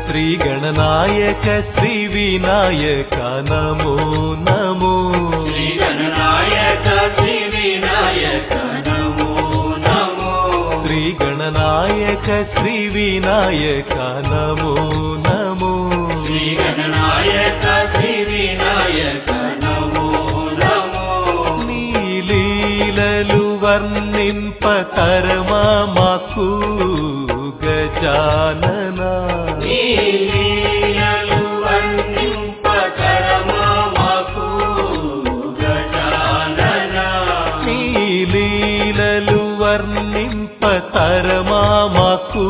శ్రీ గణనాయక శ్రీ వినాయక నమో నమో శ్రీ గణనాయక శ్రీ వినాయక నమో నమో శ్రీ గణనాయక శ్రీ వినాయక నమో నమో శ్రీ గణనాయక శ్రీ వినాయక నమో నమో నీ లీలలు వర్ణింపతరమా మాకు గజాననా నీ లీలలు వర్ణింపతరమా మాకు గజానన నీ లీలలు వర్ణింపతరమా మాకు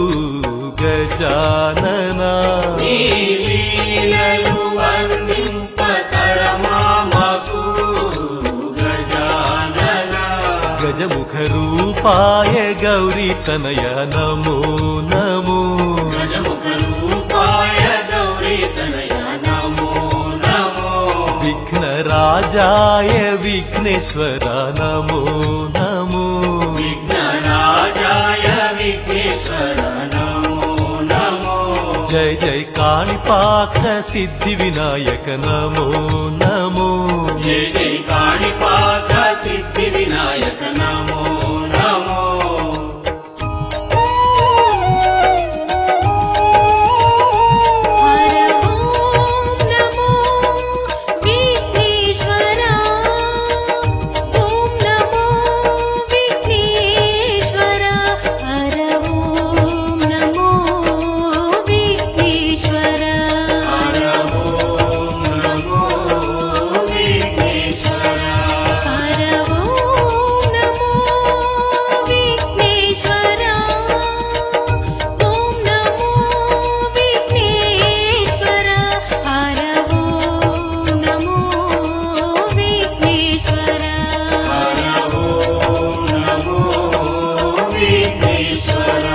గజాననా నీ లీలలు వర్ణింపతరమా మాకు గజానన గజముఖ రూపాయ గౌరీ తనయ నమో నమో గజముఖ రూపాయ గౌరీ తనయ నమో నమో విఘ్నరాజాయ విఘ్నేశ్వర నమో నమో విఘ్నరాజాయ విఘ్నేశ్వర నమో నమో జయ జయ కాణిపాక సిద్ధి వినాయక నమో నమో జయ జయ కాణిపాక సిద్ధి వినాయక నమో నమో హర ఓం నమో విఘ్నేశ్వర ఓం నమో విఘ్నేశ్వర హర ఓం నమో విఘ్నేశ్వర హర ఓం నమో విఘ్నేశ్వర హర ఓం నమో విఘ్నేశ్వర ఓం నమో విఘ్నేశ్వర హర ఓం నమో విఘ్నేశ్వర హర ఓం నమో విఘ్నేశ్వర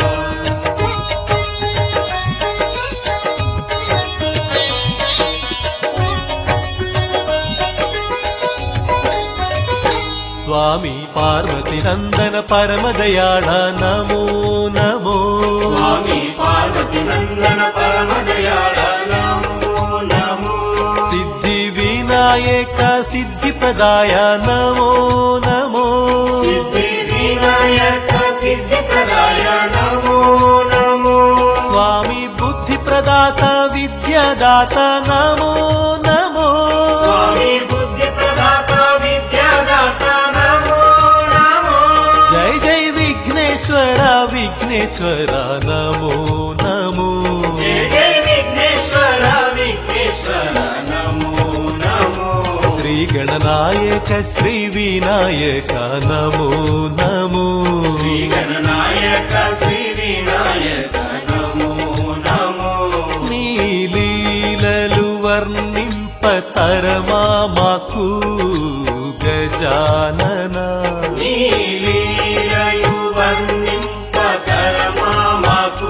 స్వామి పార్వతి నందన పరమదయాళ నమో నమో స్వామి పార్వతి నందన పరమదయాళ నమో నమో సిద్ధి వినాయక సిద్ధి ప్రదాయ నమో నమో సిద్ధి వినాయక సిద్ధి ప్రదాయ నమో నమో స్వామి బుద్ధి ప్రదాత విద్యాదాత నమో నమో స్వామి బుద్ధి ప్రదాత విద్యాదాత నమో నమో జై జై విఘ్నేశ్వర విఘ్నేశ్వర నమో నమో జయ జయ విఘ్నేశ్వర విఘ్నేశ్వర నమో నమో శ్రీ గణనాయక శ్రీ వినాయక నమో నమో శ్రీ గణనాయక శ్రీ వినాయక నమో నమో నీ లీలలు వర్ణింపతరమా మాకు గజాననా నీ లీలలు వర్ణింపతరమా మాకు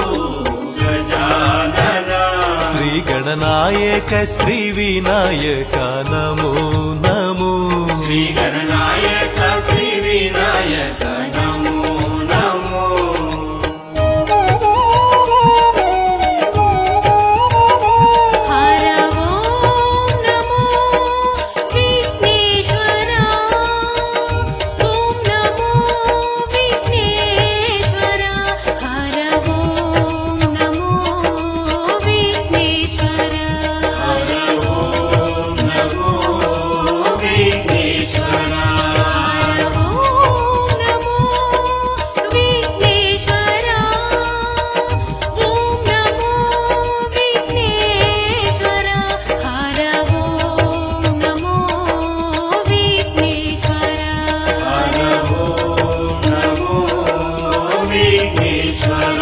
గజానన శ్రీ గణనాయక శ్రీ వినాయక నమో నమో శ్రీ గణనాయక శ్రీ వినాయక నమో నమో హర ఓం నమో విఘ్నేశ్వర ఓం నమో విఘ్నేశ్వర హర ఓం నమో విఘ్నేశ్వర హర ఓం నమో విఘ్నేశ్వర హర ఓం నమో విఘ్నేశ్వర ఓం నమో విఘ్నేశ్వర హర ఓం నమో విఘ్నేశ్వర హర ఓం నమో విఘ్నేశ్వర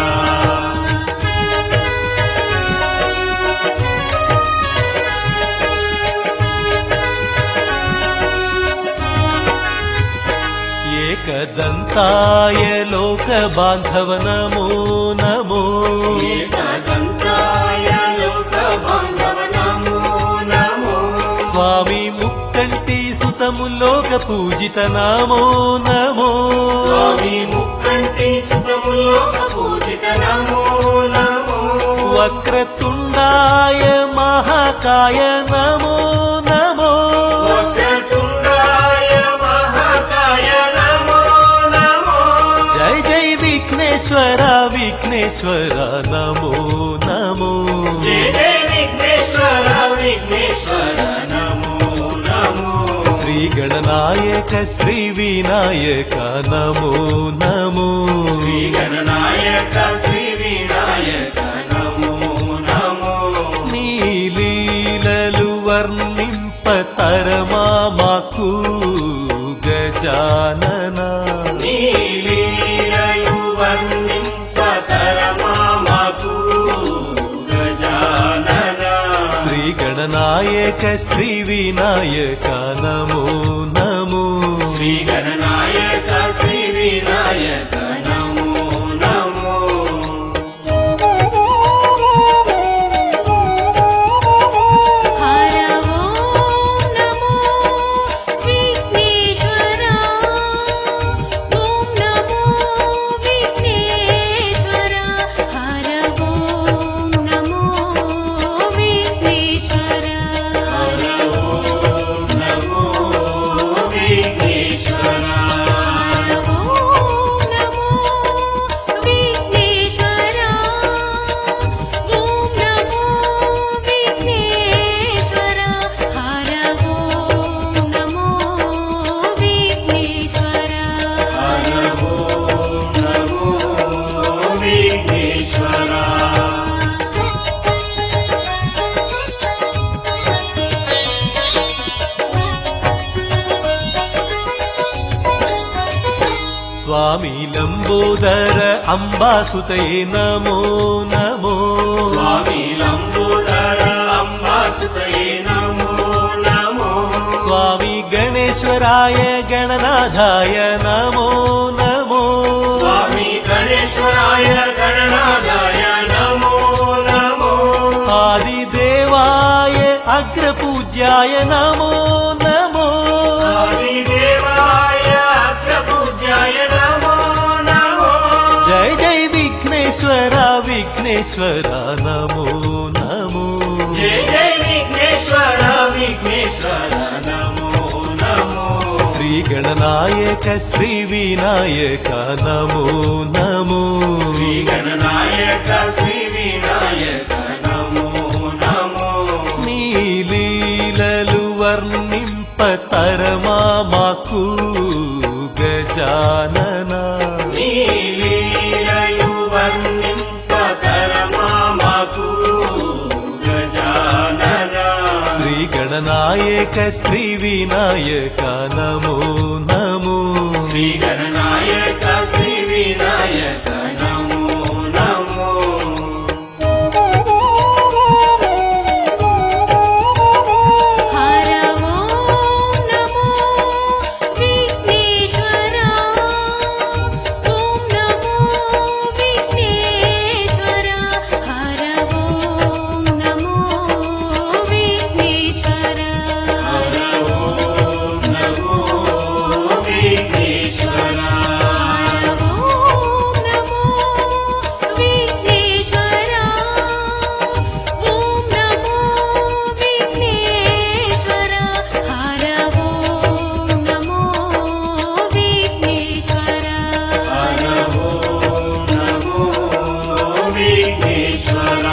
ఏకదంతాయ లోక బాంధవ నమో నమో ఏకదంతాయ లోక బాంధవ నమో నమో స్వామి ముక్కంటి సుతము లోక పూజిత నమో నమో స్వామి ముక్కంటి సుతము లోక పూజిత నమో నమో వక్రతుండాయ మహాకాయ నమో నమో వక్రతుండాయ మహాకాయ నమో నమో జయ జయ విఘ్నేశ్వర విఘ్నేశ్వర నమో నమో జయ జయ విఘ్నేశ్వర విఘ్నేశ్వర నమో నమో శ్రీ గణనాయక శ్రీ వినాయక నమో నమో శ్రీ గణనాయక శ్రీ వినాయక నమో నమో నీ లీలలు వర్ణింపతరమా మాకు గజానన నీ లీలలు వర్ణింపతరమా మాకు గజానన శ్రీ గణనాయక శ్రీ వినాయక నమో నమో శ్రీ గణనాయక శ్రీ వినాయక నమో నమో హర ఓం నమో విఘ్నేశ్వర ఓం నమో విఘ్నేశ్వర హర ఓం నమో విఘ్నేశ్వర హర ఓం నమో విఘ్నేశ్వర ఓం నమో విఘ్నేశ్వర ఓం నమో విఘ్నేశ్వర హర ఓం నమో విఘ్నేశ్వర హర ఓం నమో విఘ్నేశ్వర స్వామి లంబోదర అంబాసుతయే నమో నమో స్వామి లంబోదర అంబాసుతయే నమో నమో స్వామి గణేశ్వరాయ గణనాథాయ నమో నమో స్వామి గణేశ్వరాయ గణనాథాయ నమో నమో ఆదిదేవాయ అగ్రపూజ్యాయ నమో నమో ఆదిదేవాయ అగ్రపూజ్యాయ నమో నమో జయ జయ విఘ్నేశ్వర విఘ్నేశ్వర నమో నమో జయ జయ విఘ్నేశ్వర విఘ్నేశ్వర నమో నమో శ్రీ గణనాయక శ్రీ వినాయక నమో నమో శ్రీ గణనాయక శ్రీ వినాయక నమో నమో నీ లీలలు వర్ణింపతరమా మాకు గజానన నీ లీలలు వర్ణింపతరమా మాకు గజానన శ్రీ గణనాయక శ్రీ వినాయక నమో నమో శ్రీ గణనాయక శ్రీ వినాయక నమో నమో హర ఓం నమో విఘ్నేశ్వర ఓం నమో విఘ్నేశ్వర హర ఓం నమో విఘ్నేశ్వర హర ఓం నమో విఘ్నేశ్వర హర ఓం నమో విఘ్నేశ్వర ఓం నమో విఘ్నేశ్వర హర ఓం నమో విఘ్నేశ్వర హర ఓం నమో విఘ్నేశ్వర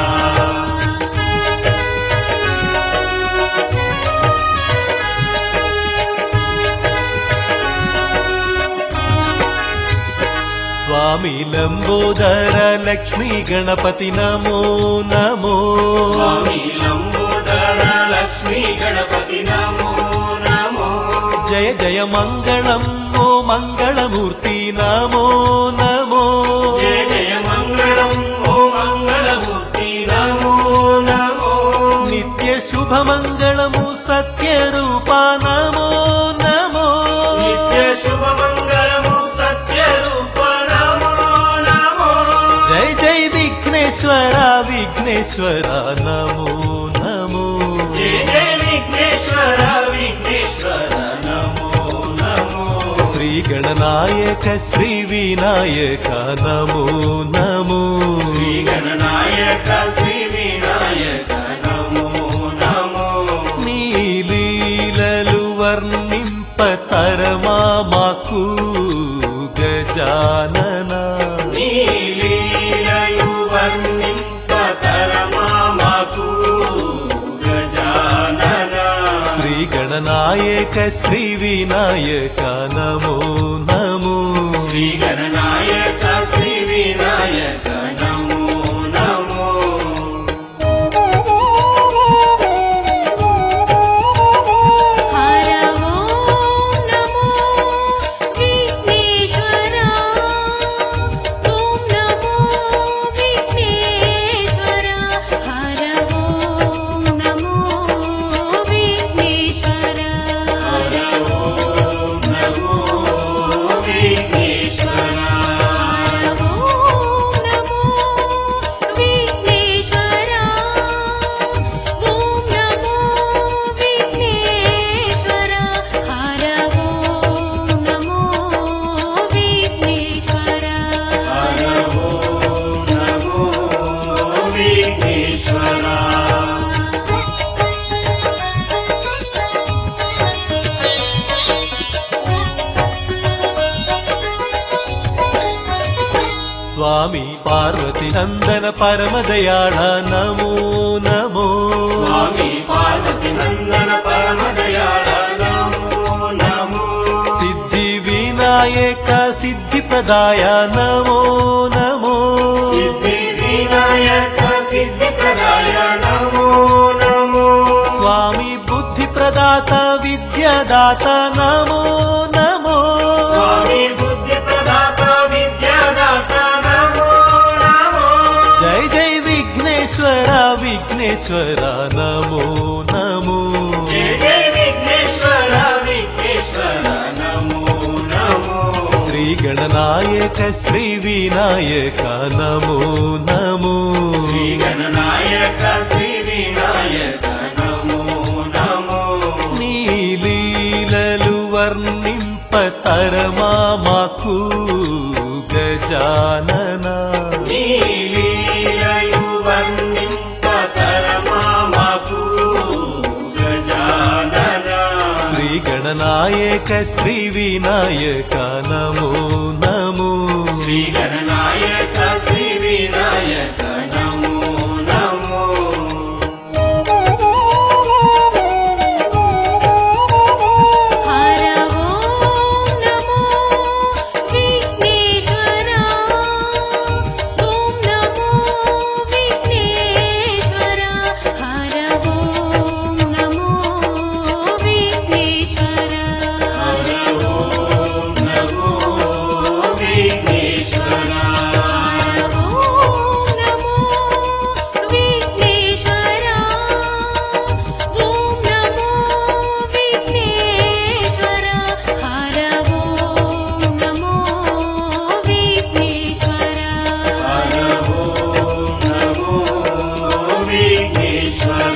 స్వామి లంబోదర లక్ష్మీ గణపతి నమో నమో స్వామి లంబోదర లక్ష్మీ గణపతి నమో నమో జయ జయ మంగళం ఓ మంగళమూర్తి నమో నమో జయ జయ మంగళం ఓ మంగళమూర్తి నమో నమో నిత్య శుభ మంగళము సత్య రూప నమో నమో నిత్య శుభ మంగళము సత్య రూప నమో నమో జయ జయ విఘ్నేశ్వర విఘ్నేశ్వర నమో నమో జయ జయ విఘ్నేశ్వర విఘ్నేశ్వర నమో నమో శ్రీ గణనాయక శ్రీ వినాయక నమో నమో శ్రీ గణనాయక శ్రీ వినాయక నమో నమో నీ లీలలు వర్ణింపతరమా మాకు గజానన నీ లీలలు వర్ణింపతరమా మాకు గజానన శ్రీ గణనాయక శ్రీ వినాయక నమో నమో శ్రీ గణనాయక శ్రీ వినాయక నమో నమో హర ఓం నమో విఘ్నేశ్వర ఓం నమో విఘ్నేశ్వర హర ఓం నమో విఘ్నేశ్వర హర ఓం నమో విఘ్నేశ్వర హర ఓం నమో విఘ్నేశ్వర ఓం నమో విఘ్నేశ్వర హర ఓం నమో విఘ్నేశ్వర హర ఓం నమో విఘ్నేశ్వర స్వామి పార్వతి నందన పరమదయాళ నమో నమో స్వామి పార్వతి నందన పరమదయాళ నమో నమో సిద్ధి వినాయక సిద్ధి ప్రదాయ నమో నమో సిద్ధి వినాయక సిద్ధి ప్రదాయ నమో నమో స్వామి బుద్ధి ప్రదాత విద్యాదాత నమో నమో స్వామి బుద్ధి ప్రదాత విద్యాదాత నమో నమో జై జై విఘ్నేశ్వర విఘ్నేశ్వర నమో నమో జయ జయ విఘ్నేశ్వర విఘ్నేశ్వర నమో నమో శ్రీ గణనాయక శ్రీ వినాయక నమో నమో శ్రీ గణనాయక శ్రీ వినాయక నమో నమో నీ లీలలు వర్ణింపతరమా మాకు గజానన నీ లీలలు వర్ణింపతరమా మాకు గజానన శ్రీ గణనాయక శ్రీ వినాయక నమో నమో శ్రీ గణనాయక శ్రీ వినాయక నమో నమో హర ఓం నమో విఘ్నేశ్వర ఓం నమో విఘ్నేశ్వర హర ఓం నమో విఘ్నేశ్వర హర ఓం నమో విఘ్నేశ్వర హర ఓం నమో విఘ్నేశ్వర ఓం నమో విఘ్నేశ్వర హర ఓం నమో విఘ్నేశ్వర హర ఓం నమో విఘ్నేశ్వర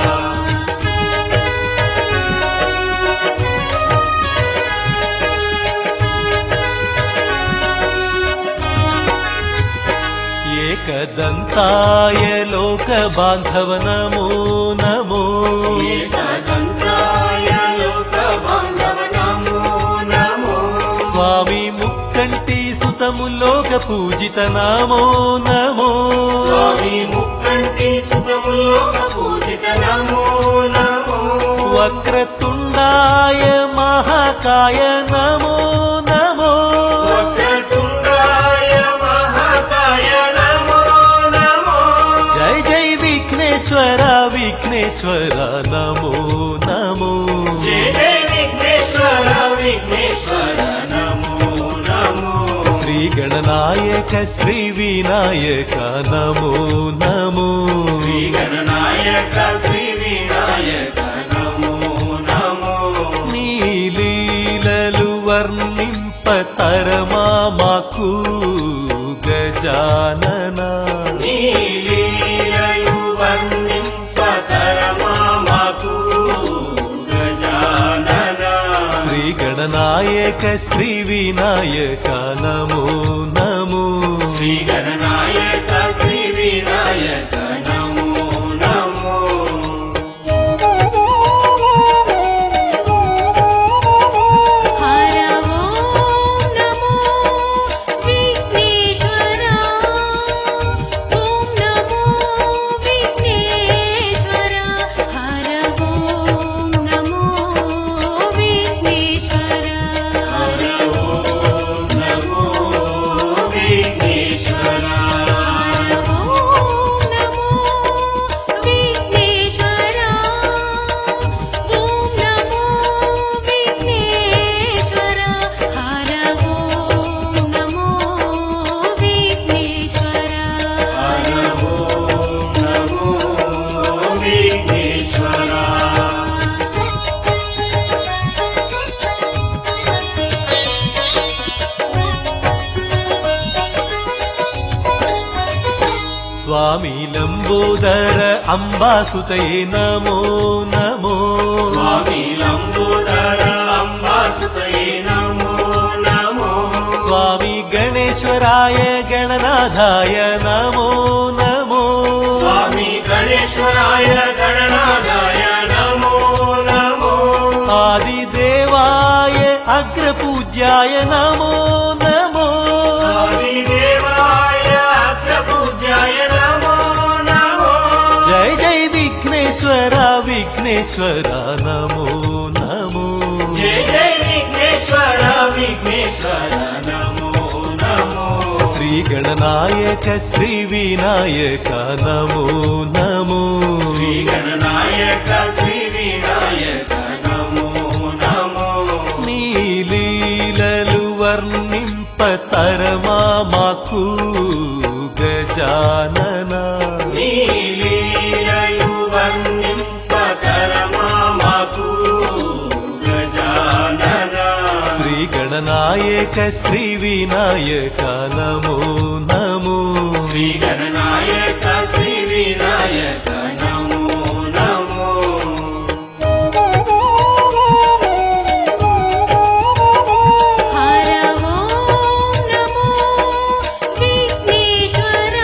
ఏకదంతాయ లోక బాంధవ నమో నమో ఏకదంతాయ లోక బాంధవ నమో నమో స్వామి ముక్కంటి సుతము లోక పూజిత నమో నమో స్వామి ముక్కంటి సుఖములోక పూజిత నమో నమో వక్రతుండాయ మహాకాయ నమో నమో వక్రతుండాయ మహాకాయ నమో నమో జై జై విఘ్నేశ్వర విఘ్నేశ్వర నమో నమో జయ జయ విఘ్నేశ్వర విఘ్నేశ్వర నమో నమో శ్రీ గణనాయక శ్రీ వినాయక నమో నమో శ్రీ గణనాయక శ్రీ వినాయక నమో నమో నీ లీలలు వర్ణింపతరమా మాకు గజానన నీ లీలలు వర్ణింపతరమా మాకు గజానన శ్రీ గణనాయక శ్రీ వినాయక నమో నమో శ్రీ గణనాయక శ్రీ వినాయక నమో నమో స్వామి లంబోదర అంబాసుతయే నమో నమో స్వామి లంబోదర అంబాసుతయే నమో నమో స్వామి గణేశ్వరాయ గణనాథాయ నమో నమో స్వామి గణేశ్వరాయ గణనాథాయ నమో నమో ఆదిదేవాయ అగ్రపూజ్యాయ నమో నమో ఆదిదేవాయ అగ్రపూజ్యాయ నమో నమో జై జై విఘ్నేశ్వర విఘ్నేశ్వర నమో నమో జయ జయ విఘ్నేశ్వర విఘ్నేశ్వర నమో నమో శ్రీ గణనాయక శ్రీ వినాయక నమో నమో శ్రీ గణనాయక శ్రీ వినాయక నమో నమో నీ లీలలు వర్ణింపతరమా మాకు గజానన నీ లీలలు వర్ణింపతరమా మాకు గజానన శ్రీ గణనాయక శ్రీ వినాయక నమో నమో శ్రీ గణనాయక శ్రీ వినాయక నమో నమో హర ఓం నమో విఘ్నేశ్వర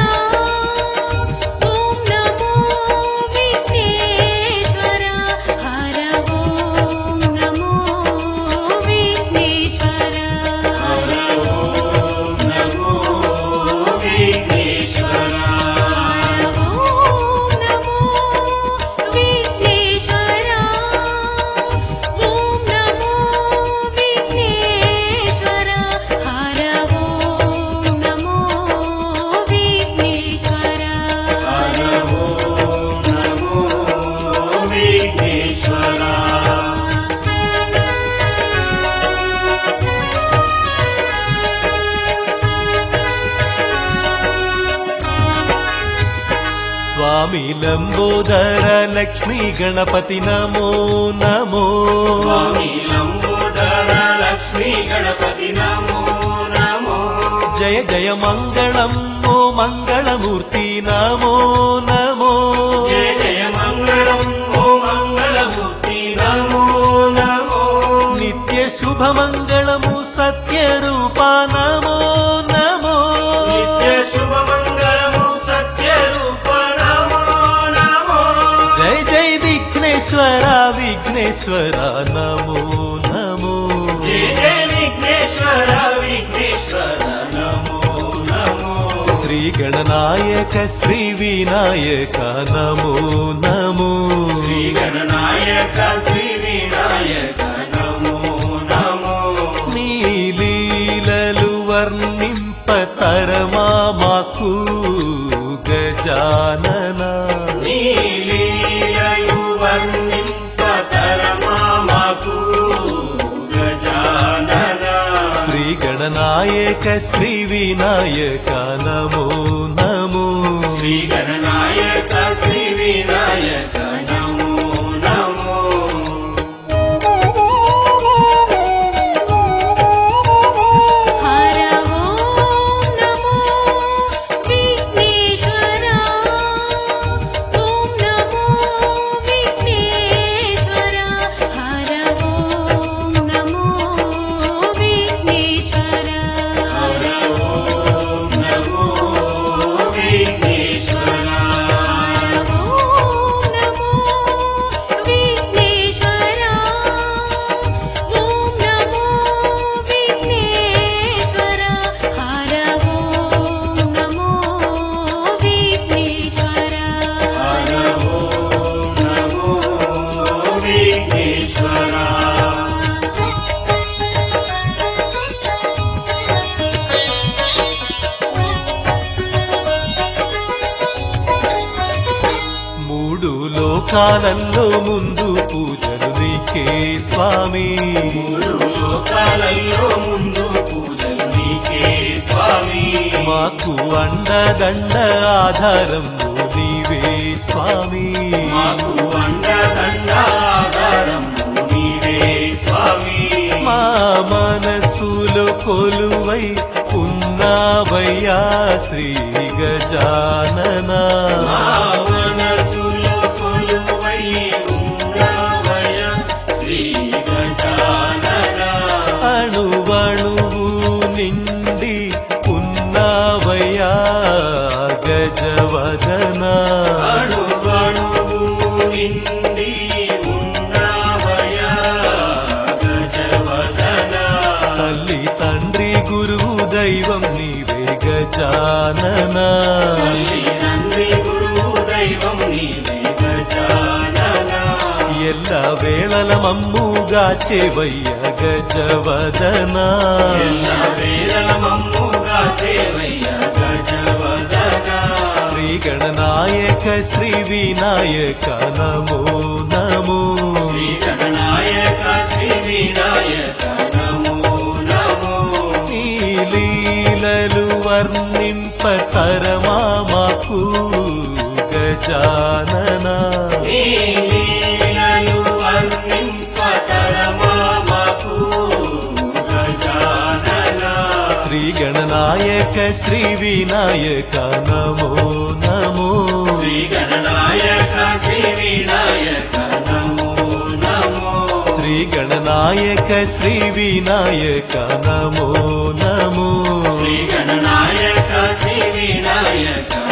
ఓం నమో విఘ్నేశ్వర హర ఓం నమో విఘ్నేశ్వర హర ఓం నమో విఘ్నేశ్వర హర ఓం నమో విఘ్నేశ్వర ఓం నమో విఘ్నేశ్వర హర ఓం నమో విఘ్నేశ్వర హర ఓం నమో విఘ్నేశ్వర స్వామి లంబోదర లక్ష్మీ గణపతి నమో నమో స్వామి లంబోదర లక్ష్మీ గణపతి నమో నమో జయ జయ మంగళం ఓ మంగళమూర్తి నమో నమో జయ జయ మంగళం ఓ మంగళమూర్తి నమో నమో నిత్య శుభమంగళము సత్యరూప నమో నమో నిత్య శుభమంగళము సత్యరూప నమో నమో జై జై విఘ్నేశ్వర విఘ్నేశ్వర నమో నమో జయ జయ విఘ్నేశ్వర విఘ్నేశ్వర నమో నమో శ్రీ గణనాయక శ్రీ వినాయక నమో నమో శ్రీ గణనాయక శ్రీ వినాయక నమో నమో నీ లీలలు వర్ణింపతరమా మాకు గజానన నీ లీలలు వర్ణింపతరమా మాకు గజానన శ్రీ గణనాయక శ్రీ వినాయక నమో నమో శ్రీ గణనాయక శ్రీ వినాయక నమో నమో హర ఓం నమో విఘ్నేశ్వర ఓం నమో విఘ్నేశ్వర హర ఓం నమో విఘ్నేశ్వర హర ఓం నమో విఘ్నేశ్వర హర ఓం నమో విఘ్నేశ్వర ఓం నమో విఘ్నేశ్వర హర ఓం నమో విఘ్నేశ్వర హర ఓం నమో విఘ్నేశ్వర మూడు లోకాలలో ముందు పూజలు నీకే స్వామి మూడు లోకాలలో ముందు పూజలు నీకే స్వామి మాకు అండదండ ఆధారం నీవే స్వామి మాకు అండదండ ఆధారం నీవే స్వామి మా మనసులో కొలువై ఉన్నావయ్యా శ్రీ గజానన గజానన తల్లి తండ్రి గురువు దైవం నీవే గజానన ఎల్ల వేళల మమ్ముగా చెవయ్య గజవదన ఎల్ల వేళల మమ్ముగా చేవయ్య గజవదన శ్రీ గణనాయక శ్రీ వినాయక నమో నమో శ్రీ గణనాయక శ్రీ వినాయక నమో నమో నీ లీలలు వర్ణింపతరమా మాకు గజానన నీ లీలలు వర్ణింపతరమా మాకు గజానన శ్రీ గణనాయక శ్రీ వినాయక నమో నమో శ్రీ గణనాయక శ్రీ వినాయక నమో నమో శ్రీ గణనాయక శ్రీ వినాయక నమో నమో శ్రీ గణనాయక శ్రీ వినాయక